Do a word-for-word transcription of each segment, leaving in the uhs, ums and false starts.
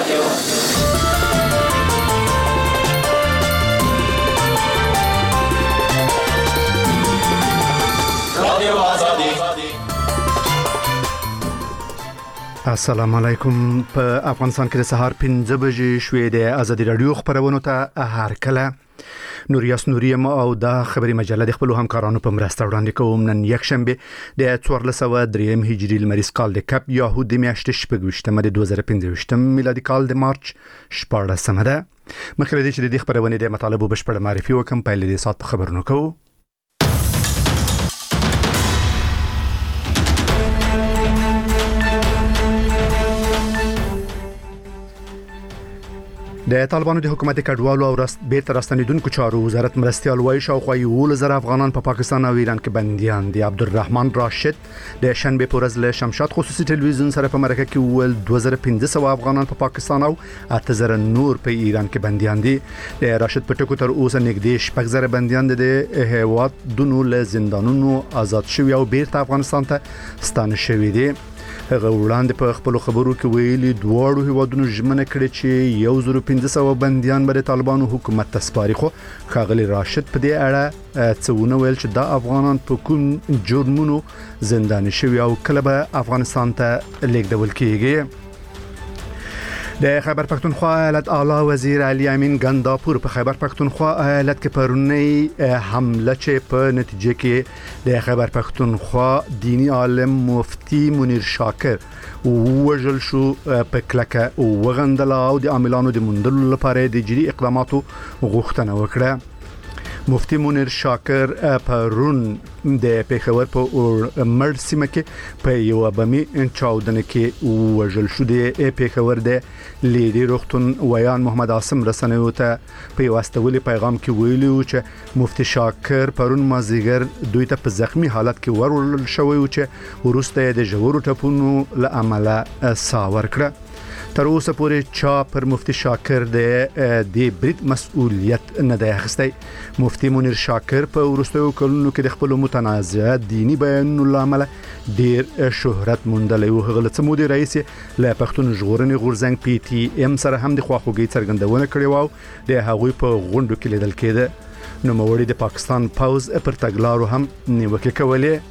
السلام علیکم. په افغانستان کې د سهار پنځه بجې شوې د ازادي رادیو خبرونو ته هر کله نوریاس نوریم او د خبري مجله د خپل همکارانو په مرسته وړاندې کوم. نن یک شنبه د څوارلس سوه دریم هجري لمریز کال د کپ یاهود د میاشتې شپږویشتمه د دوه زره پنځویشتم میلادي کال د مارچ شپاړلسمه ده. مخکې له دې چې د دې خبرونې د مطالبو بشپړه معرفي وکم، پیل د سات په خبرونو کوو. د طالبانو د حکومت کډوالو او راست بیرته راستنیدونکو چارو وزارت مرستيال وایي شاوخوا یولس زره افغانان په پا پاکستان او ایران کې بنديان دي. عبدالرحمن راشد د شنبه په ورځ له شمشاد خصوصي ټلویزیون سره په مرکه کې ویل دوه زره پنځه سوه افغانان په پا پاکستان او اته زره نور په ایران کې بنديان دي. د راشد په ټکو تر اوسه نږدې شپږ زره بنديان د هیواد دونو له زندانونو آزاد شوي او بیرته افغانستان ته ستانه شوي دي. هغه وړاندې په خپل خبرو کې ویلي دواړو هیوادونو ژمنه کړې چې یو زره پنځه سوه بنديان به د طالبانو حکومت ته سپاري. خو ښاغلي راشد په دې اړه څه ونه ویل چې دا افغانان په کوم جرمونو زنداني شوي او کله به افغانستان ته لیږدول کیږي. د خیبر پختونخوا ایالت اعلی وزیر علي امین ګنداپور په خیبر پختونخوا ایالت کې پرونی حمله چې په نتیجه کې د خیبر پختونخوا دینی عالم مفتی منیر شاکر ووژل شو په کلکه او وغندل او د عاملانو د موندلو لپاره د جدي اقداماتو غوښتنه وکړه. مفتی منیر شاکر پرون د پیښور په مړ سیمه کې په یو بمي چاودنه کې وژل شو. د پیښور د لیدي روغتون ویان محمد عاصم رسنیو ته په واستولي پیغام کې ویلي و چې مفتی شاکر پرون مازیګر دوی ته په زخمی حالت کې ورول شوی و چې ورسته د جوړو ټپونو له عمله ساور کړه. تر اوسه پورې چا پر مفتی شاکر د د بریټ مسؤلیت نه دی اخیستی. مفتی منیر شاکر په ورستیو کلونو کې د خپل متنازع دینی بیانونو لامل ډیر شهرت موندلی و. هغه له مودې رئیس له پښتون ژغورنې غورځنګ پی ټی ایم سره هم د خواخوږۍ څرګندونه کړې و او د هغوی په غونډو کې لیدل کېده. نوموړي د پاکستان پوز پر تګلارو هم نیوکې کولې.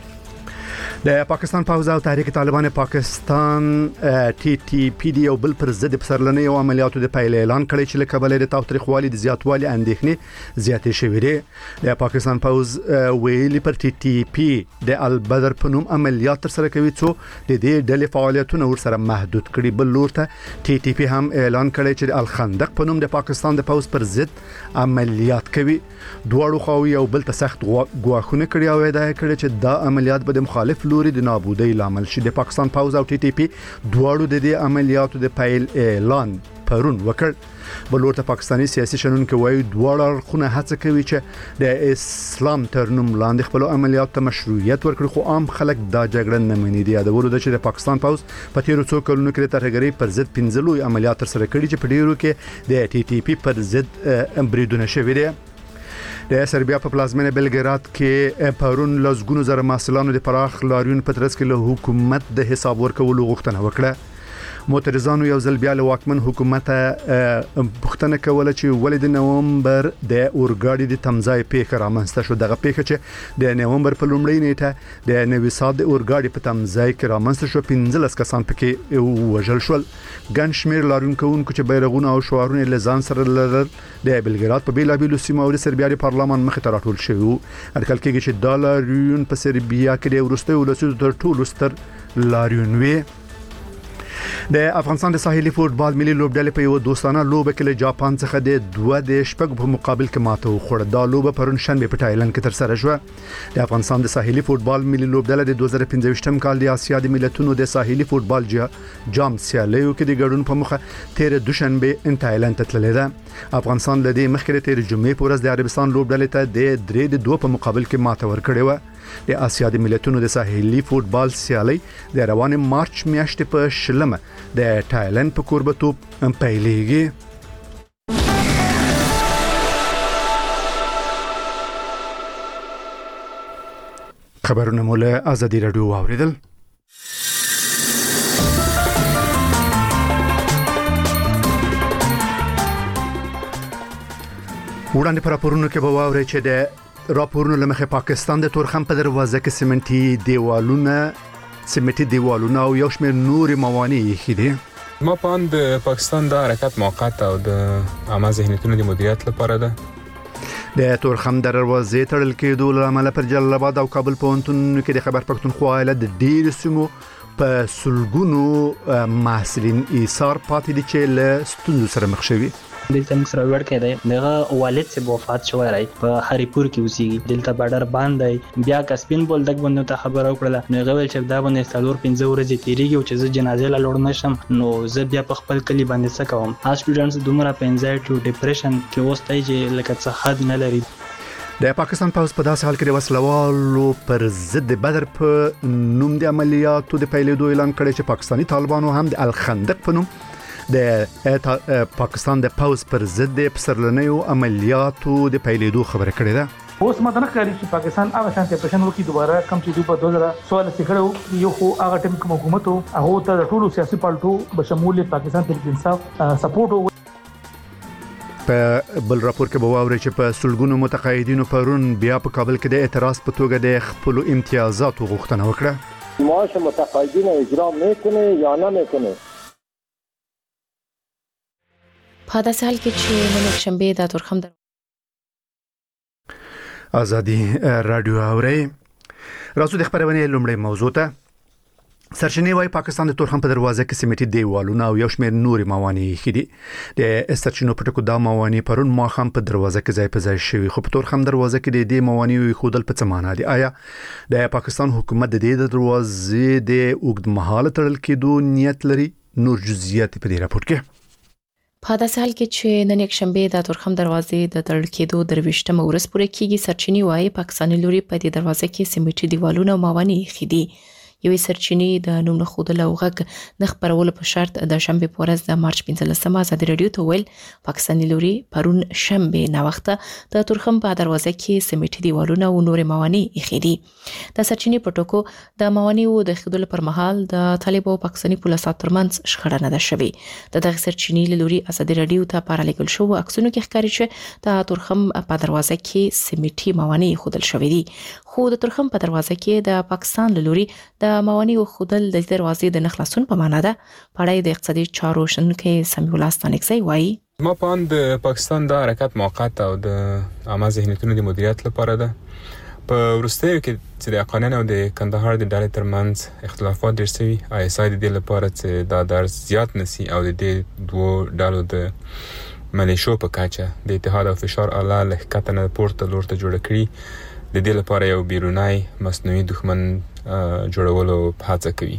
د پاکستان پوز او تحریک طالبان پاکستان ټي ټي پی ډي او بل پر ضد پسرلنې او عملیاتو د پیل اعلان کړی چې له کبله د تاوتریخوالي د زیاتوالي اندېښنې زیاتې شوې دي. د پاکستان پوز ویلي پر ټي ټي پی د البدر په نوم عملیات تر سره کوي څو د دې ډلې فعالیتونه ورسره محدود کړي. بل لور ته ټي ټي پی هم اعلان کړی چې الخندق په نوم د پاکستان د پوز پر ضد عملیات کوي. دواړو خواوې یو بل ته سخت ګواښونه کړي او ادعا کړې چې دا عملیات به د مخالف لوري د نابودۍ لامل شي. د پاکستان پوز او ټي ټي پی دواړو د دې عملیاتو د پیل اعلان پرون وکړ. بل ورته پاکستاني سیاسي شنونکو وایي دواړه اړخونه هڅه کوي چې د اسلام تر نوم لاندې خپل عملیات ته مشروعیت ورکړي، خو عام خلک دا جګړه نه مني. دی یادولو ده چې د پاکستان پوز په تیرو څو کلونو کې د ترهګرۍ پر ضد پنځه لوی عملیات تر سره کړي چې په ډیرو کې د ټي ټي پی پر ضد بریدونه شوي دي. د سربیا په پلازمینه بلګراد کې پرون لزګونو زره محصلانو د پراخ لاریون په ترڅ کې له حکومت د حساب ورکولو غوښتنه وکړه. معترضانو یو ځل بیا له واکمن حکومت پوښتنه کوله چې ولې د نومبر د اورګاډي د تمځای پیښه رامنځته شو. دغه پیښه چې د نومبر په لومړۍ نیټه د نوي ساد د اورګاډي په تمځای کې رامنځته شو، پنځلس کسان پکې وژل شول. ګڼ شمېر لاریونکو چې بیرغونه او شعارونه له ځان سره لرل د بلګراد په بیلابیلو سیمو او د سربیا د پارلمان مخې ته راټول شوي وو. اټکل کېږي چې دا لاریون په سربیا کې د وروستیو لسیزو تر ټولو ستر لاریون وي. د افغانستان د ساحلي فوټبال ملي لوبډلې په یو دوستانه لوبه کې له جاپان څخه د دوه د شپږ په مقابل کې ماته وخوړه. دا لوبه پرون شنبه په تایلند کې تر سره شوه. د افغانستان د ساحلي فوټبال ملي لوبډلې د دوه زره پنځویشتم کال د اسیا د ملتونو د ساحلي فوټبال جام سیالیو کې د ګډون په مخه تیر دوشنبه تایلند ته تللې ده. افغانستان له دې مخکې تیر جمعې په ورځ د عربستان لوبډلې ته د درې د دوه په مقابل کې ماته ورکړې و. د اسیا د ملتونو د ساحلي فوټبال سیالي د روان مارچ میاشتې په شلمه د تایلند په کوربتوب پیلېږي. خبرونه مو له ازادي رادیو واوریدل. وړاندې پر راپورونو کې به واورئ چې د راپورونو لمخه پاکستان د تورخم په دروازه کې سیمنټي دیوالونه سیمنټي دیوالونه او یو شمېر نوري موانع یې دي. ما په اند پاکستان د حرکت موقت او د عامه ذهنیتونو د مدیریت لپاره ده. د تورخم دروازې تړل کېدو له امله پر جلال آباد او کابل پوهنتونونو کې د خیبر پښتونخوا ایالت د ډېرو سیمو په سلګونو محصلین ایثار پاتې دي چې له ستونزو سره مخ شوي. د زموږ سره ور کې دی دغه والد چې وفات شوی راي په هریپور کې اوسېږي دلته بارډر باندې بیا کسبین بولدک باندې ته خبر وکړه نو غوښتل چې دا باندې څلور پنځه ورځې تیریږي او چې زه جنازې لا لور نشم نو زه بیا په خپل کلی باندې څه کوم. ها سټوډنټس دومره په انزایټي او ډیپریشن کې اوسئ چې لکه څه حد نه لري. د پاکستان پوز په داسې حال کې د وسلوالو پر ضد بدر په نوم د عملیاتو د پیلېدو اعلان کړی چې پاکستانی طالبانو هم د الخندق په نوم د پاکستان د پوز پر ضد پسرلنیو عملیاتو د پیلېدو خبره کړې ده. اوس ماته نه ښکاري چې پاکستان هغه شانتي اپریشن وکړي دوباره کم چې دوی په دوه زره څوارلس کې کړو یو خو هغه ټیم کوم حکومت هغه ته د ټولو سیاسي پالټو بشمول پاکستان تحریک انصاف سپورټ. په بل راپور کې به واورئ چې په سلګونو متقاعدینو پرون بیا په کابل کې د اعتراض په توګه د خپل امتیازاتو غوښتنه وکړه. معاش متقاعدین اجرا میکنه یا نه میکنه. په داسې حال کې چې نن شنبه د تورخم در ازادي رادیو اوري راځو د خبرونه لومړی موضوع ته. سرچینې وايي پاکستان د تورخم په دروازه کې سیمټي دیوالونه او یو شمېر نوري موانع یې دي. د سرچینو په ټکو دا موانع پرون ماخام په دروازه کې ځای په ځای شوی خو په تورخم دروازه کې د دې موانع خودل په څه معنا دي؟ آیا د پاکستان حکومت د دې دروازې د اوږدمهاله تړل کېدو نیت لري؟ نور جزئیات په دې راپور کې. په داسې حال کې چې نن یک شنبه د تورخم دروازې د تړل کېدو درويشتمه ورځ پوره کیږي سرچینې وايي پاکستاني لوري په دې دروازه کې سیمټي دیوالونه او موانع یې دي. یوې سرچینې د نوم خودل او غږ نه خبرولو په شرط د شنبه په ورځ د مارچ پنځلسمه ازادي رادیو ته ویل پاکستاني لوري پرون شنبه نه وخته د تورخم په دروازه کې سیمټي دیوالونه او نور موانع یې دي. د سرچینې په ټکو د موانعو د خودل پر مهال د طالبانو او پاکستاني پولیسو ترمنځ شخړه نه ده شوې. د دغه سرچینې لوري ازادي رادیو ته پارالګل شو عکسونو کې ښکاري چې د تورخم په دروازه کې سیمټي موانع خودل شوې دي خو د تورخم په دروازه کې د پاکستان لوري د موانع خودل د دروازې د نخلاصون په معنا ده. پړای د اقتصادي چارو شنونکي سمیع الله ستانکزی وایي ما په اند پاکستان د حرکت موقت او د عامه ذهنیتونو د مدیریت لپاره ده. په وروستیو کې چې د قانون او د کندهار د ډلې ترمنځ اختلافات ډېر شوي آی اس آی د دې لپاره چې دا درس زیات نسی او د دې دوه ډلو د ملیشو په کچه د اتحاد او فشار اعلی لهکته نه پورته لور ته جوړ کړي د دې لپاره یو بیرونی مصنوعي دښمن جوړولو په هڅه کوي.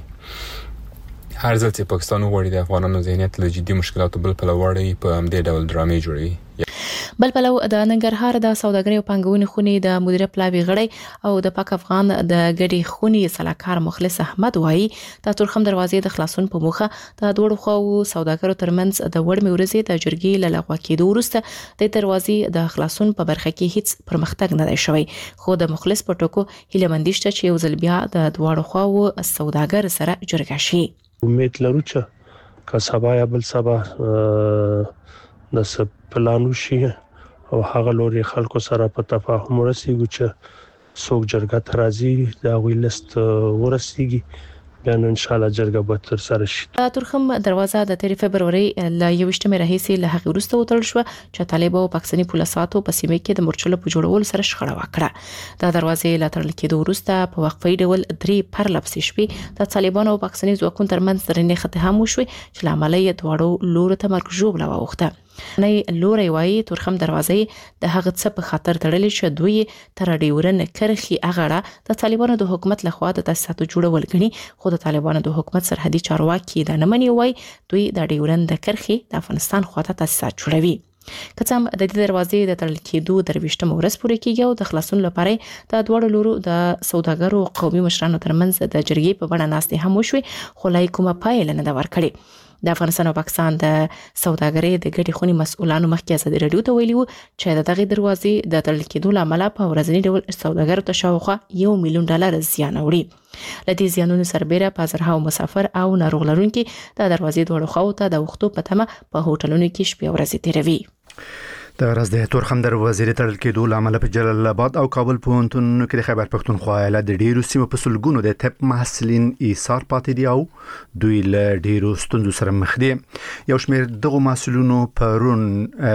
هر ځل چې پاکستان وغواړي د افغانانو ذهنیت له جدي مشکلاتو بل پلو وړي په همدې ډول ډرامې جوړوي. بل پلو د ننګرهار د سوداګرۍ او پانګونې خونې د مدیر پلاوی غړی او د پاک افغان د ګډي خونې سلاکار مخلص احمد وایي د تورخم دروازې د خلاصون په موخه د دوړو خو سوداګرو ترمنځ د وړمې ورځې د جرګې له لغوه کېدو وروسته د دروازې د خلاصون په برخه کې هیڅ پرمختګ نه دی شوی خو د مخلص په ټکو هیله مندشته چې یو ځل بیا د دوړو خو سوداګر سره جرګه شي. امید لرو چې که سبا یا بل سبا د سب پلانو شي او هغه لوري خلکو سره په تفاهم ورسیږي چې څوک جرګه ته راځي دا وی لیست ورسیږي بیا ان شاء الله جرګه به تر سره شي. تورخم دروازه د تیر فبرवरी ل یوشتمه راهیسي له هغه وروسته وتړل شو چې طالبانو او پاکستاني پولیسو په سیمه کې د مورچلو په جوړولو سره شخړه وکړه. د دروازې لا تړل کېدو وروسته په وقفي ډول درې پرلپسې شپې د طالبانو او پاکستاني ځواکونو ترمنځ درنې خته هم وشوي چې لامل یې دواړو لور ته مرګ جوړ لوخته. نه لوري وایي تورخم دروازې د هغه څه په خاطر تړلې چې دوی تر ډیورن کرخي اغړه د طالبانو د حکومت لخوا د تاسیساتو جوړول غني خو د طالبانو د حکومت سرحدي چارواکي د نمنې وای دوی د ډیورن د کرخي د افغانستان خواته تاسیسات جوړوي. کڅم د دې دروازې د تړل کېدو درويشتمه ورځ پوره کیږي او د خلاصون لپاره د دوړو لورو د سوداګرو قومي مشرانو ترمنځ د جرګې په بڼه ناستې هم وشوي خو لای کومه پایله نه دا ورکړي. د افغانستان او پاکستان د سوداګرۍ د ګډي خونې مسؤلانو مخکې ازادي رادیو ته ویلي وو چې دغه دروازې د تړل کېدو لامل په ورځنی ډول سوداګرو ته شاوخوا یو میلیون ډالر زیان وړي. لدې زیانونو سربېره په زرهاو مسافر او ناروغ لرونکي د دروازې دوړو خواو ته د وختو په تمه په هوټلونو کې شپې ورځې تیروي. د غرض د تورخم دروازې تړل کېدو لامل په جلال آباد او کابل پوهنتونونو کې د خیبر پښتونخوا ایالت د ډیرو سیمو په سلګونو د طب محصلین ایثار پاتې دي او دوی له ډیرو ستونزو سره مخ دي. یو شمېر دغه مسؤلینو پرون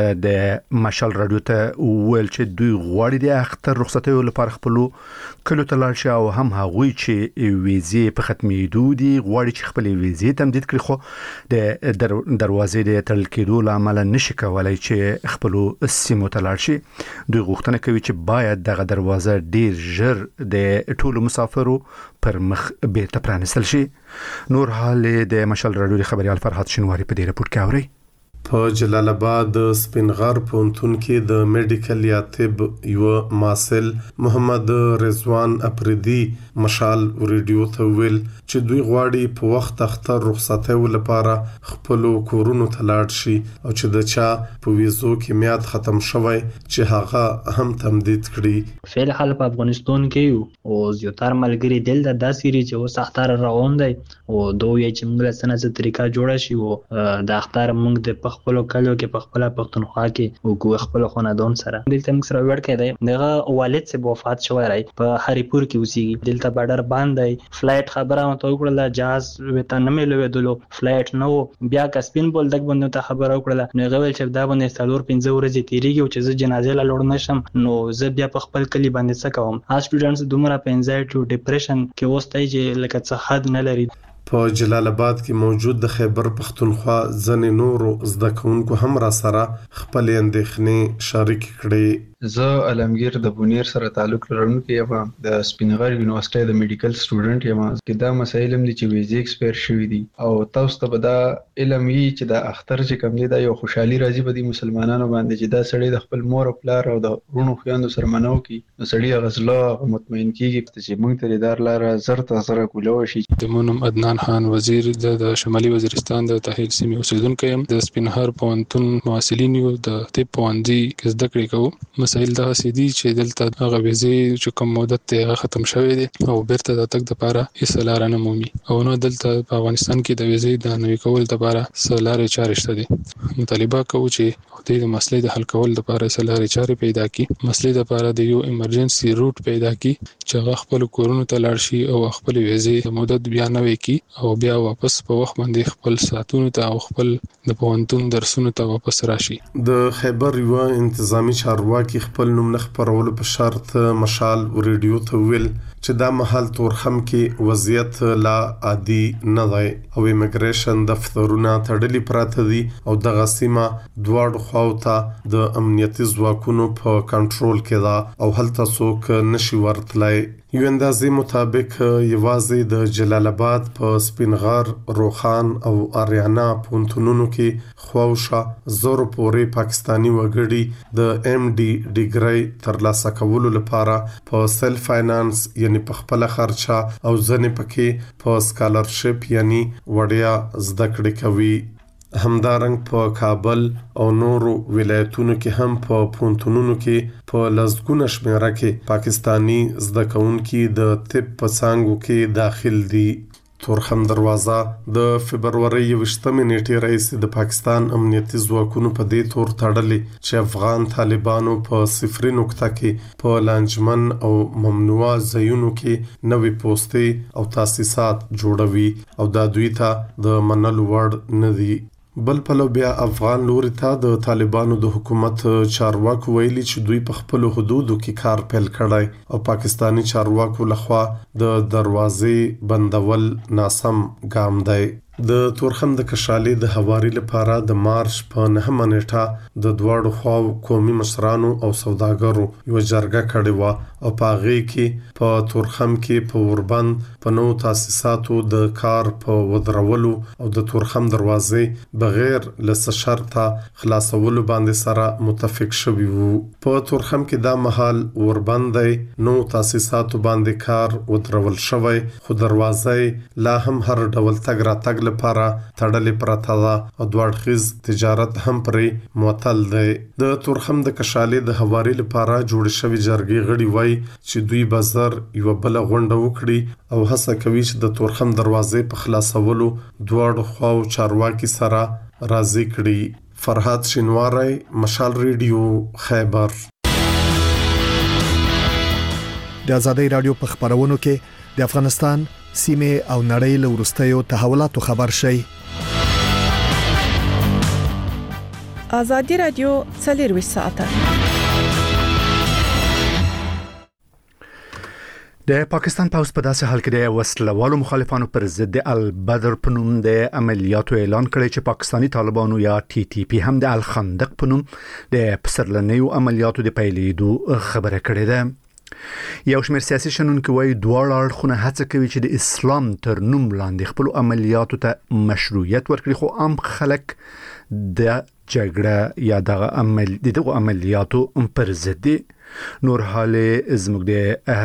د مشال رادیو ته ویل چې دوی غواړي د اختر رخصتیو لپاره خپل کلو ته لاړ شي او هم هغوی چې ویزې په ختمېدو دي غواړي چې خپل ویزې تمدید کړي، خو د دروازې د تړل کېدو لامل نشي کولای چې خپل سیمو ته لاړ شي. دوی غوښتنه کوي چې باید دغه دروازه ډیر ژر د ټولو مسافرو پر مخ بیرته پرانیستل شي. نور حال د مشال رادیو خبريال فرحت شنواری په دې رپورت کې اوري. په جلال آباد د سپینغر پونتون کې د میډیکل یا طب یو ماسل محمد رضوان اپریدي مشال ریډیو ته ویل چې دوی غواړي په وخت اختر رخصتیو لپاره خپل کورونو ته لاړ شي او چې د چا په ویزو کې میاد ختم شوی چې هغه هم تمدید کړي. فعل حال په افغانستان کې او زیاتره ملګری دل د داسې چې اوس اختر روان دی او دوی چې موږ له سنت طریقه جوړه شي او د اختر موږ د خپل کلو کې په خپل پښتونخوا کې او کو خپل خاندان سره دلته موږ سره وړ کېدای دغه والد سے وفات شوی راي په هریپور کې اوسېږي. دلته بارډر باندې فلایټ خبره مته وکړه جاز وته نه ملوي دلو فلایټ نو بیا کسبین بول دغه باندې ته خبره وکړه نو غوښتل چې دا باندې څلور پنځه ورځې تیریږي او چې جنازه لا لوړ نشم نو زه بیا په خپل کلی باندې څه کوم. ا سټوډنټس دومره په انزایټي او ډیپریشن کې وستای چې لکه څه حد نه لري. په جلال آباد کې موجود د خیبر پښتونخوا ځنې نورو زده کوونکو هم را سره خپل اندېښنې شریک کړي. زه علمگیر د بونیر سره تعلق لرونکی یم، د سپینغر یونیورسيټي د میډیکل سټوډنټ یم. کې دا مسایل هم دي چې ویزې ایکسپایر شوی دي او تاسو ته به دا علم وي چې د اختر چې کوم دی دا یو خوشحالي راځي په دې مسلمانانو باندې چې دا سړی د خپل مور او پلار او د ورونو خويندو سره منو کی نو سړی غزله مطمئن کیږي چې موږ ته دار لار زر ته زر کولو شي. د مونم عدنان خان وزیر د شمالي وزیرستان د تحصیل سیمې اوسیدونکو یم. د سپینهر پوهنتون محصلین یو د طب پوهنځي کې زده کړې کوو. مسایل دا سيدي چې دلته هغه ویزې چې کوم مدت ته ختم شوی دی او بیرته د تک د لپاره هیڅ لار نه مومي او نو دلته په افغانستان کې د ویزې د نوي کول لپاره سلارې چارې شته دي. مطالبه کوي چې د مسلې د حل کول لپاره سلارې چارې پیدا کړي، مسلې لپاره د یو ایمرجنسي روټ پیدا کړي چې هغه خپل کورونو ته لاړ شي او خپل ویزې د مدت بیا نه وکړي او بیا واپس په وخت باندې خپل ساتونو ته او خپل د پوهنتون درسونو ته واپس راشي. د خیبر یو انتظامی چارواکي خپل نوم نه خبرولو په شرط مشال ریډیو ته ویل چې دا محل تورخم کې وضعیت لا عادي نه دی او ایمګریشن دفترونه تړلي پراته دي او دغه سیمه دواړو خواو ته د امنیتي ځواکونو په کنټرول کې ده او هلته څوک نشي ورتلای. یو اندازې مطابق یوازې د جلال آباد په سپینغر، روخان او اریانا پونتونونو کې خواوشه زورو پورې پاکستانی وګړي د ایم ډي ډیګري ترلاسه کولو لپاره په سیلف فاینانس یعنی په خپل خرچه او ځنې پکې په سکالرشپ یعنی وړیا زده کړې کوي. همدارنګ په کابل او نورو ولایتونو کې هم په پونتونونو کې په لزګونه شمیره کې پاکستانی زده کوونکي د طب په څانګو کې داخل دي. تورخم دروازه د فبرवरी یوشتمې نیټې راځي د پاکستان امنیتي ځواکونو په دې تور تړلې چې افغان طالبانو په صفري نقطه کې په لانجمن او ممنوع ځایونو کې نوې پوسټې او تاسیسات جوړوي او دا دوی ته د منلو وړ نه دي. بل پلو بیا افغان لوري ته د طالبانو د حکومت چارواکو ویلي چې دوی په خپل حدودو کې کار پیل کړی او پاکستانی چارواکو لخوا د دروازې بندول ناسم ګام دی. د تورخم د کشالي د حواري لپاره د مارچ په نهمه نیټه د دواړو خواو قومي مشرانو او سوداګرو یو جرګه کړې و او په هغه کې په تورخم کې په وربند په نو تاسیساتو د کار په ودرولو او د تورخم دروازې بغیر لس شرطه خلاصولو باندې سره متفق شوي وو. په تورخم کې دا محل وربند نو تاسیساتو باندې کار ودرول شوی خو دروازې لا هم هر ډول تګ را تګ لپاره تړلې پراته ده او دوړخیز تجارت هم پرې معطل دی. د تورخم د کشالي د حواري لپاره جوړ شوی جرګې غړي وای چې دوی بازار یو بل غونډه وکړي او هڅه کوي چې د تورخم دروازې په خلاصولو دواړو خواو چارواکي سره راضي کړي. فرهاد شینواری، مشال ریډیو، خیبر. د آزادۍ رادیو په خبرونو کې د افغانستان سیمه او نړۍ له ورستیو تحولاتو خبر شي. آزادۍ رادیو څلور ساعته د پاکستان پوز په داسې حال کې د وسلوالو مخالفانو پر ضد البدر په نوم د عملیاتو اعلان کړی چې پاکستانی طالبانو یا ټي ټي پی هم د الخندق په نوم د پسرلنیو عملیاتو د پیلېدو خبره کړې ده. یو شمېر سیاسي شنونکي وایي دواړه اړخونه هڅه کوي چې د اسلام تر نوم لاندې خپل عملیاتو ته مشروعیت ورکړي، خو عام خلک د جګړه یا دغه عمل دغه عملیاتو پر ضد دي. نور حال زموږ د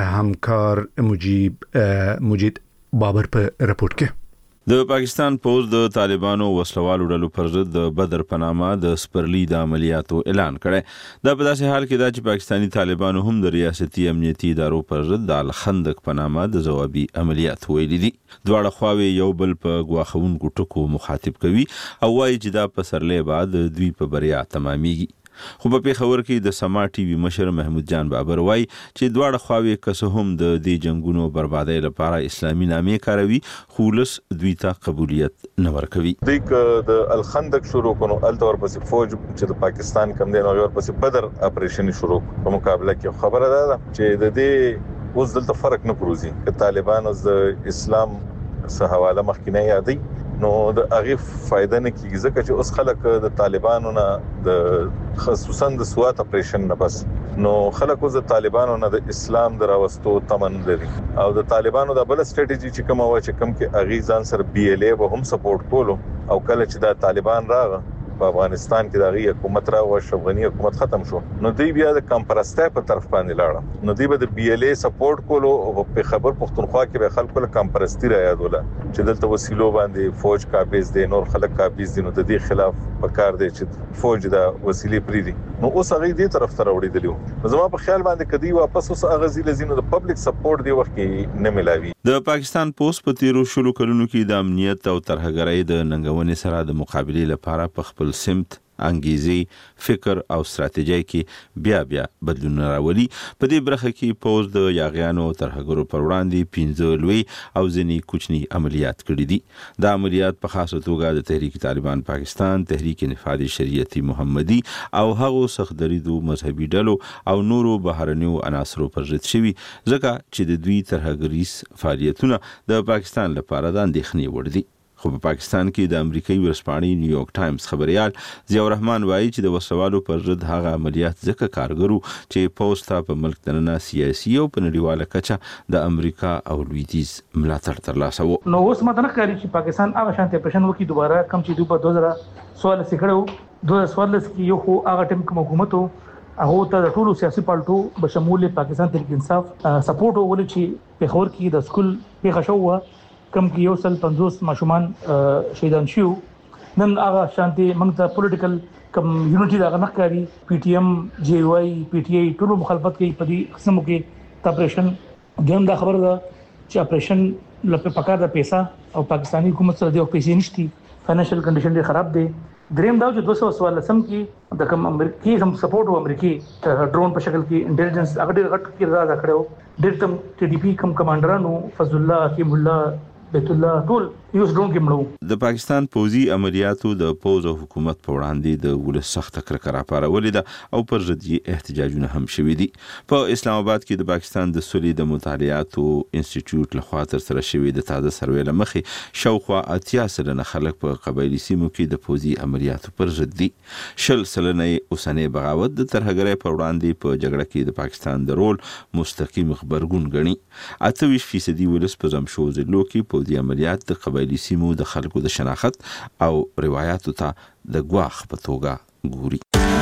همکار مجيب مجید بابر په رپورت کې د پاکستان پوز د طالبانو وسلوالو ډلو پر ضد د بدر په نامه د سپرلی د عملیاتو اعلان کړی. دا په داسې حال کې دا چې پاکستانی طالبانو هم د ریاستي امنیتي ادارو پر ضد د الخندق په نامه د ځوابي عملیات ویلي دي. دواړه خواوې یو بل په ګواښونکو ټکو مخاطب کوي او وایي چې دا پسرلی بعد دوی په بریا تمامېږي. خو په پیښور کې د سما ټي وي مشر محمود جان بابر وایي چې دواړه خواوې که څه هم د دې جنگونو بربادۍ لپاره اسلامي نامې کاروي، خو ولس دوی ته قبولیت نه ورکوي. دوی که د الخندق شروع کړو الته ورپسې فوج چې د پاکستان کم دی نو ورپسې بدر اپریشن شروع په مقابله کې خبره ده چې د دې اوس دلته فرق نه پروزي چې طالبان از اسلام سره حواله مخکینه یادي نو د هغه فائدہ نه کیږي ځکه چې اوس خلک د طالبانو نه د خصوصا د سوات اپریشن نه بس نو خلک اوس د طالبانو نه د اسلام دراوستو تمن لري او د طالبانو د بل سټریټجی چې کوم و چې کوم کې اغي ځان سره بي ال اي به هم سپورټ کولو او کله چې د طالبان راغ په افغانستان کې دغه حکومت را او افغاني حکومت ختم شو نو دوی بیا د کمپرسته په طرف باندې لاړ نو دوی به د بي ال اي سپورټ کولو او په خبر پښتونخوا کې به خلکو له کمپرستی را یادوله چې دلته وسیلو باندې فوج قابض دي نور خلک قابض دي نو د دې خلاف پکار دی چې فوج د وسیلې پری دي نو اوس هغه دې طرف ته وړي زما په خیال باندې کدی واپس اوس هغه ځله زینو د پبلک سپورټ دی وخت کې نه ملاوي. د پاکستان پوس په تیرو شلو کلونو کې د امنیت او ترهګرۍ د ننګونې سره د مقابلې لپاره په خپل سمت انګیزي فکر او ستراتیژي کې بیا بیا بدلون راولي. په دې برخه کې پوز د یاغیانو ترهګرو پر وړاندې پنځه لوی او ځینې کوچني عملیات کړي دي. دا عملیات په خاصه توګه د تحریک طالبان پاکستان، تحریک نفاذ شریعتی محمدي او هغو سختدریدو مذهبي ډلو او نورو بهرنیو عناصرو پر ضد شوي ځکه چې د دوی ترهګریز فعالیتونه د پاکستان لپاره د اندېښنې وړ دي. خو په پاکستان کې د امریکایي ورځپاڼې نیویارک ټایمز خبريال ضیاء الرحمن وایي چې د وسلوالو پر ضد هغه عملیات ځکه کارګرو چې پوسټ په ملک دننه سیاسي او په نړیواله کچه د امریکا او لویدیز ملاتړ ترلاسه وو. نو اوس ماته نه ښکاري چې پاکستان هغه شانتي اپریشن وکړي دوباره کم چې دوی په دوه زره سوال سکړو دوه زره سوال کې یو خو هغه ټیم کوم حکومت هغه ته د ټولو سیاسي پالټو بشمول پاکستان تحریک انصاف سپورټ وکړي چې په خور کې د سکول په خښوه کم کې یو سل پنځوس ماشومان شهیدان شو نن هغه شانتي موږ ته پولیټیکل کم یونټي دا نه کوي پی ټی ایم جی واي پی ټی آی ټول مخالفت کوي په دې قسمو کې اپریشن ګم دا خبر ده چې اپریشن لپاره پکار د پیسې او پاکستانی حکومت سره د پیسې نشتی فاینانشل کنډیشن ډېر خراب دي. دریم دا چې دوه سوه سوال سم کې د کوم امریکای هم سپورټ او امریکای ډرون په شکل کې انټيليجنس هغه ډېر غټ کردار ادا کړو. ډېر تم ټي ډي پی کم کمانډرانو فضل الله حکیم الله بیت الله ټول یو ډرون کې مړو. د پاکستان پوزي عملیاتو د پوز او حکومت په وړاندې د ولس سخت کرکه راپارولې ده او پر ضد احتجاجونه هم شوي دي. په اسلام آباد کې د پاکستان د سولې د مطالعاتو انسټیټیوټ لخوا تر سره شوی د تازه سروې لمخې شاوخوا اتیا سلنه خلک په قبایلي سیمو کې د پوزي عملیاتو پر ضد دي. شل سلنه اوسنۍ بغاوت د ترهګرۍ پر وړاندې په جګړه کې د پاکستان د رول مستقیم خبرګون ګڼي. اته ویشت فیصدي ولس په زمشو ضلعو کې پوزي عملیات د قبایلي سیمو د خلکو د شناخت او روایتو ته د ګواښ په توګه ګوري.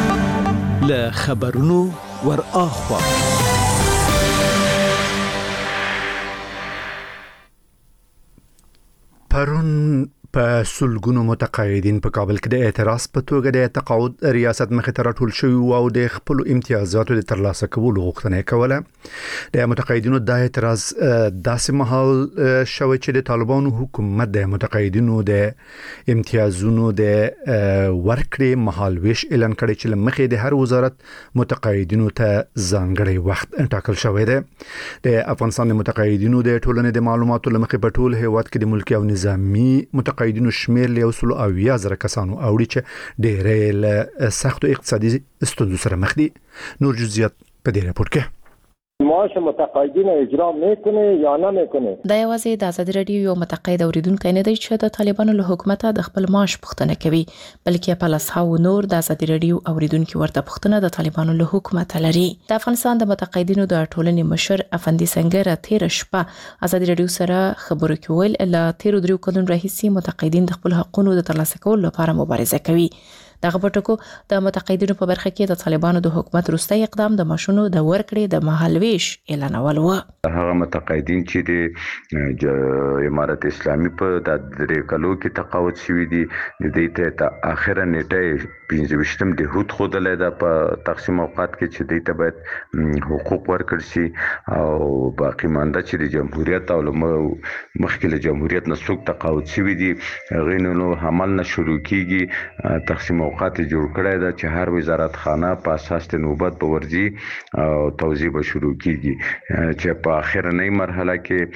له خبرونو ور اخوا پرون په سلګونو متقاعدین په کابل کې د اعتراض په توګه د تقاعد ریاست مخې ته راټول شوي او د خپل امتیازاتو د ترلاسه کولو غوښتنه کوله. د متقاعدینو د اعتراض داسې مهال شوی چې د طالبانو حکومت د متقاعدینو د امتیازونو د ورکړې مهالويش اعلان کړی چې مخې د هر وزارت متقاعدینو ته ځانګړی وخت ټاکل شوی دی. د افغانستان د متقاعدینو د ټولنې د معلوماتو لمخې په ټول هیواد کې د ملکي او نظامی متقاعدینو شمیر له وسلو او یا زره کسانو اوړي چې ډېرې له سختو اقتصادي ستونزو سره مخ دي. نور جزئیات په دې راپور کې معاش متقاعدین اجرا میکنه یا نه میکنه. دا یوازې د آزادي رادیو یو متقاعد اوریدونکو نه دی چې د طالبانو له حکومت د خپل معاش پوښتنه کوي، بلکې په لاسهاو نور د آزادي رادیو اوریدونکو ورته پوښتنه د طالبانو له حکومت لري. د افغانستان د متقاعدینو د ټولنې مشر افندي سنگر تیر شپه آزادي رادیو سره خبرو کول ل تیر درو کلونو راهیسي متقاعدین د خپل حقوقو د ترلاسه کولو لپاره مبارزه کوي. دغه پټکو د متقاعدینو په برخه کې د طالبانو د حکومت وروستي اقدام د ماشونو د ورکړې د مهالويش اعلانول و. هغه متقاعدین چې د امارت اسلامي په د درې کلو کې تقاعد شوي دي د دې ته اخره نیټه پنځه د هوت خودلې ده په تقسیم اوقات کې چې دې ته باید حقوق ورکړ شي او باقی مانده چې د جمهوریت او مخکې له جمهوریت نه څوک تقاعد شوي دي غینونو عمل نه شروع کیږي. تقسیم اوقات جوړ کړی دا چې هر وزارت خانه په اساس د نوبت په ورځي او توزیع به شروع کیږي چې په اخرنۍ مرحله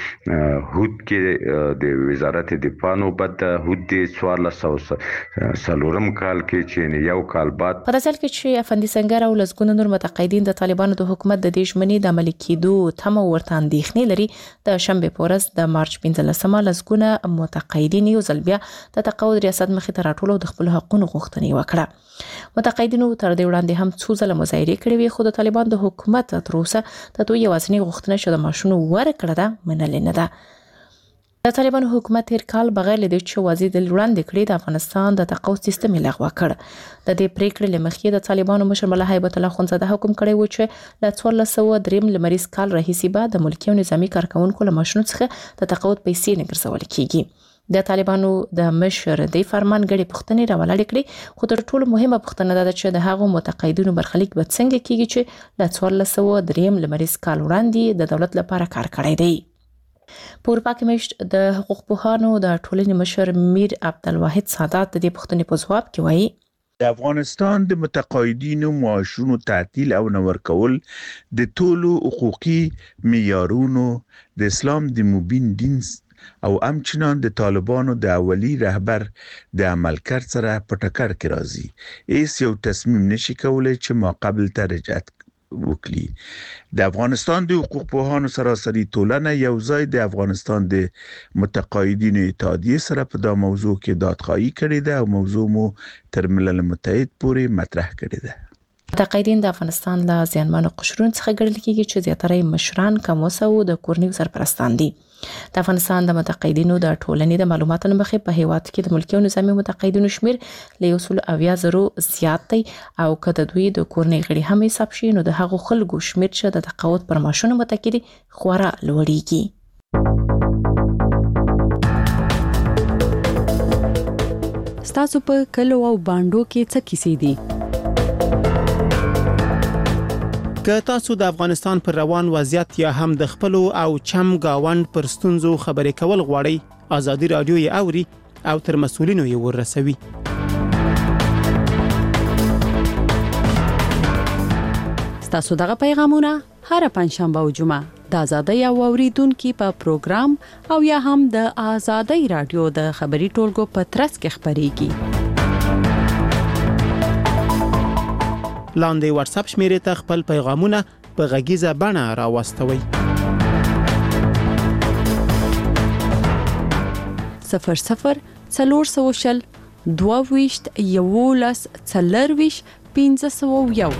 کې هوت کې د وزارت دفاع نوبت هوت د څوارلس سوه څلورم کال کې چې یو کال بعد په داسې کې چې افندي سنگر او لسګونه نور متقاعدین د طالبانو د حکومت د دې ژمنې د عملي کېدو تمه ورته اندېښنې لري. د شنبه په ورځ د مارچ پنځلسمه لسګونه متقاعدین یو ځل بیا د تقاعد ریاست مخې ته راټول او د خپل حقوقو غوښتنې وکړه. متقاعدینو تر دې وړاندې هم څو ځله مظاهرې کړې وي، خو د طالبان د حکومت تر اوسه د دوی یوازینی غوښتنه چې د ماشونو ورکړه ده منل نه ده. د طالبانو حکومت هر کال بغیر له دې چې وزیر د وړاندې کړی د افغانستان د تقاعد سیستم لغوه کړ. د دې پریکړې لمخې د طالبانو مشر ملا هیبت الله خونزاده حکم کړی و چې ل څوارلس سوه دریم لمریز کال راهیسي بعد د ملکي او نظامی کارکونکو له ماشونو څخه د تقاعد پیسې نه ګرځول کیږي. د طالبانو د مشر د فرمان غړي پښتنې راولړې کړې، خو تر ټولو مهمه پښتنه ده چې د هغو متقاعدینو برخلیک به څنګه کیږي چې ل څوارلس سوه دریم لمریز کال وړاندې د دولت لپاره کار کړی دی. په اروپا کې مشت د حقوق پوهانو د ټولنې مشر میر عبدالواحد سادات د دې پوښتنې په ځواب کې وایي د افغانستان د متقاعدینو معاشونو تعطیل او نور کول د ټولو حقوقي معیارونو د اسلام د مبین دین او همچنان د طالبانو د اولی رهبر د عملکرد سره په ټکر کې راځي. ایس یو تصمیم نشي کولای چې ما قبل ته رجعت وکړي. د افغانستان د حقوق پوهانو سراسري ټولنه یو ځای د افغانستان د متقاعدینو اتحادیه سره په دا موضوع کې دادخواهی کړې ده او موضوع مو تر ملل متحد پورې مطرح کړې ده. متقاعدین د افغانستان له زیانمنو قشرونو څخه ګڼل کېږي چې زیاتره مشران کموسه او د کورنیو سرپرستان دي. د افغانستان د متقاعدینو د ټولنې د معلوماتو مخې په هیواد کې د ملکي او نظامی متقاعدینو شمیر له یو سل اویا زرو زیات دی او کله دوی د کورنۍ غړي هم حساب شي نو د هغو خلکو شمیر چې د تقاعد پر ماشونو متکي دي خورا لوړیږي. ستاسو په کلو او باندو کې څه کیسې دي؟ که تاسو د افغانستان پر روان وضعیت یا هم د خپل او چم گاوند پر ستونزو خبرې کول غواړئ، آزادي رادیو یې اوري او تر مسؤلینو یې ورسوي. ستاسو دغه پیغامونه هر پنځشنبه او جمعه د آزادۍ او اوریدونکو په پروګرام او یا هم د آزادۍ رادیو د خبري ټولګو په ترڅ کې خبريږي. لاندې واتس اپ شمیرې ته خپل پیغامونه په غږیزه بڼه راوستوئ. صفر صفر څلور سوه شل دوه ویشت یولس څلرویشت پنځه سوه یو.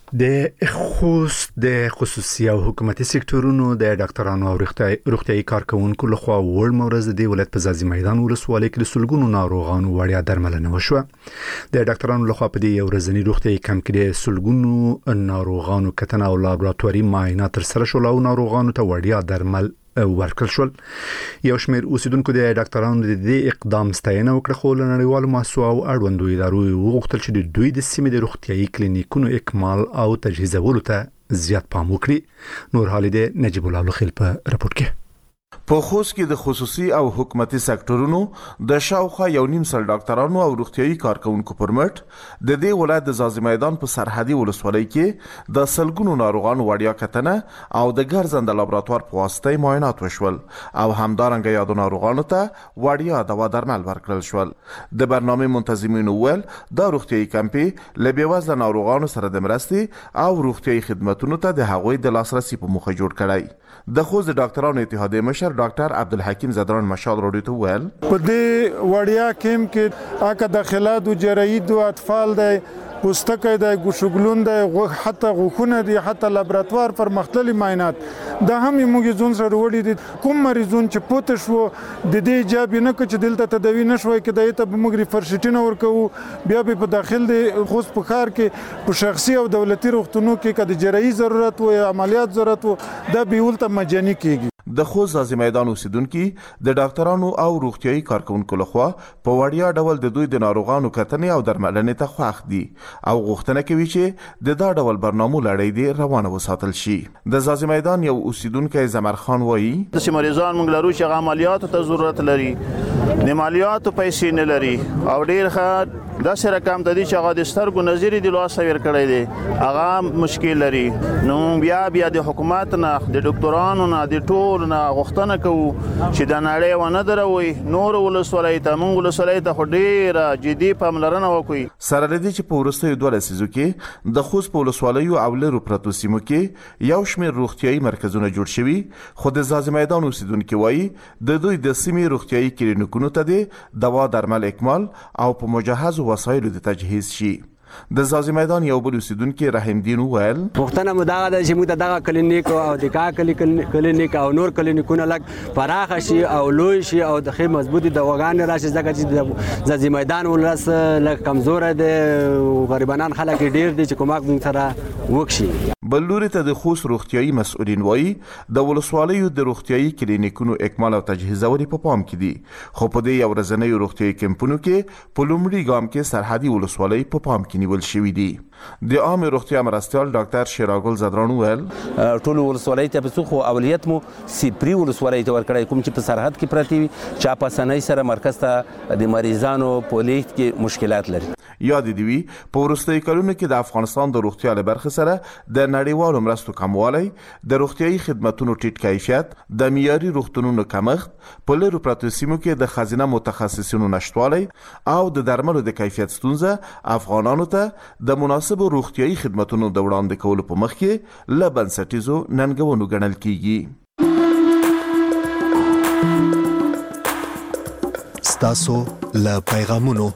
د خوست د خصوصي او حکومتي سکتورونو د ډاکټرانو او روغتيایي کارکونکو لخوا وړ مورز د ولایت په ځاځي میدان ولسوالۍ کې د سلګونو ناروغانو وړیا درملنه وشوه. د ډاکټرانو لخوا په دې ورځنی روغتيایي کمپ کې د سلګونو ناروغانو کتنه او لابراتواري معاینات تر سره شول او ناروغانو ته وړیا درمل ورکړل شول. یو شمېر اوسیدونکو د ډاکټرانو د دې اقدام ستاینه وکړه، خو له نړیوالو مؤسسو او اړوندو ادارو وغوښتل چې د دوی د سیمې د روغتيایي کلینیکونو اکمال او تجهیزولو ته زیات پام وکړي. نور حال د نجیب الله لخیل په راپور کې. په خوست کې د خصوصي او حکومتي سکتورونو د شاوخوا یو نیم سل ډاکټرانو او روغتيایي کارکونکو پر مټ د دې ولایت د ځاځي میدان په سرحدي ولسوالۍ کې د سلګونو ناروغانو وړیا کتنه او د ګرځنده لابراتوار په واسطه معاینات وشول او همدارنګه یادو ناروغانو ته وړیا دوا درمل ورکړل شول. د برنامه منتظمینو ول د روغتيایي کمپې له بېوزله ناروغانو سره د مرستې او روغتيایي خدماتو ته د هغوی د لاسرسي په موخه جوړ کړی. د خوست ډاکټرانو اتحادیې مشر ډاکټر عبدالحکیم زدران مشال راډیو ته ویل په دې وړیا کیمپ کې اګه داخلات او جراحت او اطفال د پوستکی د ګوشګلون د حتی غوښونه دي، حتی لابراتوار پر مختلفي معاینات دا هم موږ ځون سره وړي دي. کوم مریضون چې پوت شو د دې جاب نه کچ دلته تداوی نشوي کې دایته به موږ ریفرشټینه ورکو، بیا به په داخل د خوست په ښار کې په شخصي او دولتي روغتونو کې کده جراحي ضرورت او عملیات ضرورت دا به ولته مجاني کیږي. د خوست ځاځي میدان اوسیدونکو د ډاکټرانو او روغتيایي کارکونکو لخوا په وړیا ډول د دوی د ناروغانو کتنې او درملنې ته خوښ دي او غوښتنه کوي چې د دا ډول برنامو لړۍ دی روانه وساتل شي. د ځاځي میدان یو اوسیدونکو زمر خان وایي د مریضان موږ لرو چې عملیات ته ضرورت لري، د عملیاتو پیسې نه لري او ډیر ښه دا سره کم د دې چې هغه د سترګو نظر دی لوس ویر کړی دی هغه مشکل لري. نو بیا بیا د حکومت نه د ډاکټرانو نه د ټول نه غوښتنه کوو چې د نړۍ ونه دروي نور ولسوالۍ ته موږ ولسوالۍ ته ډیره جدي پاملرنه وکړي. سره لدی چې په ورستیو دوه لسیزو کې د خوست په ولسوالیو او لرو پرتو سیمو کې یو شمېر روغتيایي مرکزونه جوړ شوي، خو د ځاځي میدان اوسیدونکو وایي د دوی د سیمې روغتيایي کلینیکونو ته د دوا درمل اکمال او په مجهز وسایلو د تجهیز شي. د ځاځي میدان یو بل اوسیدونکو رحیم دین وویل وختونه مداغه د چې موږ دغه کلینیک او د کا کلینیک او نور کلینیکونه لګ پراخ شي او لوی شي او د خې مضبوطی دواګان راشي، ځکه چې د ځاځي میدان ولس لږ کمزور دي او غریبانان خلک ډیر دي چې کومک موږ سره وکشي. بلوري ته د خوست روغتيایي مسؤلین وایي د ولسوالیو د روغتيایي کلینیکونو اکمال او تجهیزوري په پام کې دي، خو په دې یو ورځنی روغتيایي کمپونو کې په لومړي ګام کې سرحدي ولسوالۍ په پام کې نیول شوې دي. د عام روغتیا مرستيال ډاکټر شیراګل زدران ویل ټول ولسوالۍ ته په څو اولویت مو سپری ولسوالۍ ته ورکړی، کوم چې په سرحد کې پراتی وي چې په سنۍ سره مرکز ته د مریضانو په لیږد کې مشکلات لري. یاد دی وی په ورستۍ کلونو کې د افغانستان د روغتیا له برخې سره د نړیوالو مرستو کموالی، د روغتيایي خدماتو ټیټ کیفیت، د معیاري روغتونونو کمښت، په لرو پرتو سیمو کې د خزینه متخصصینو نشټوالی او د درملو د کیفیت ستونزه افغانانو ته د مناسبو روغتيایي خدماتو د وړاندې کولو په مخ کې له بنسټیزو ننګونو ګڼل کیږي. ستاسو له پیغامونو.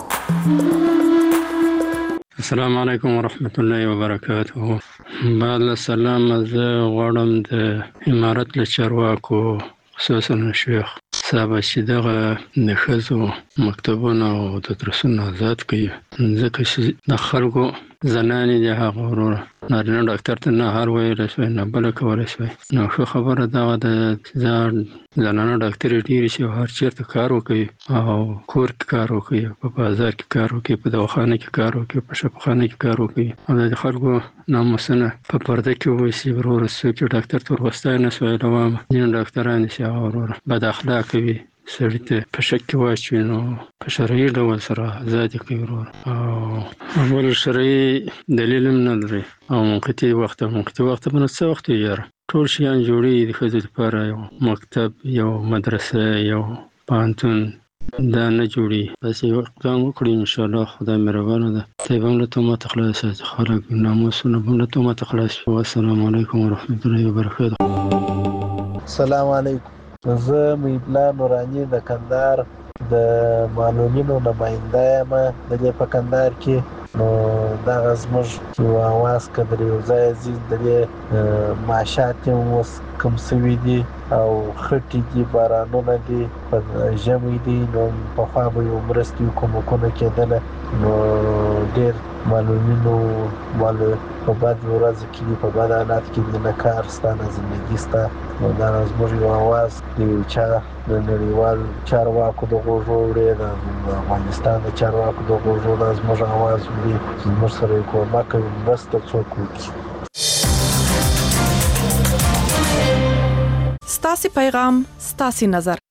السلام علیکم ورحمت الله وبرکاته. بعد السلام زه غواړم د امارت له چارواکو خصوصا شیخ صاحب چې دغه د ښځو مکتبونه او د درسونو آزاد کړي، ځکه چې د خلکو زنانې د هغه ورور نارینه ډاکټر ته نه هر ویلی شوی نه بله کولی شوی. نو ښه خبره دغه د زنانه ډاکټرې ډېرې چې هر چېرته کار وکوي او کور کې کار وکوي، په بازار کې کار وکوي، په دواخانه کې کار وکوي، په شفاخانه کې کار وکوي او د خلکو ناموسونه په پرده کې وویسي. وروره څوک چې ډاکټر ته ورغوستی نه شوی روام ځینې ډاکټران چې هغه وروره بد اخلاقه وي، سړي ته په شک کې واچوي، نو په شرعي ډول سره ازادي کوي ورور او بل شرعي دلیل هم نه لري او منقطي وخت منقطي وخت به نو څه وخت یاره ټول شیان جوړي د ښځو لپاره، یو مکتب، یو مدرسه، یو پوهنتون دا نه جوړي. بس یو اقدام وکړي انشاءالله، خدای مهربانه ده. طیب هم له تهمته خلاص شي، خلک ناموسونه به هم له تهمته خلاص شي. والسلام علیکم ورحمت الله وبرکاته. السلام علیکم. زه میبلا نورانی د کندهار د معلولینو نماینده یم. د دې په کندهار کې نو دا زموږ یو اواز کډر یو ځای زی د معاشات اوس کم سوي دي او خټي دي بارانونه دي په ژمي دي نو په خوا به یو مرستي کومکونه کېدل نو ډېر معلومینو مال په بعد ورځ کې په بعد حالات کې د کار ستانه زندگی ستا نو دا زموږ یو اواز دی چې د نړیوال چارواکو د غوږو وړي د افغانستان د چارواکو د غوږو د زموږ اواز وړي زموږ سره کومک کوي مرسته څوک وکړي. ستاسو پیغام ستاسو نظر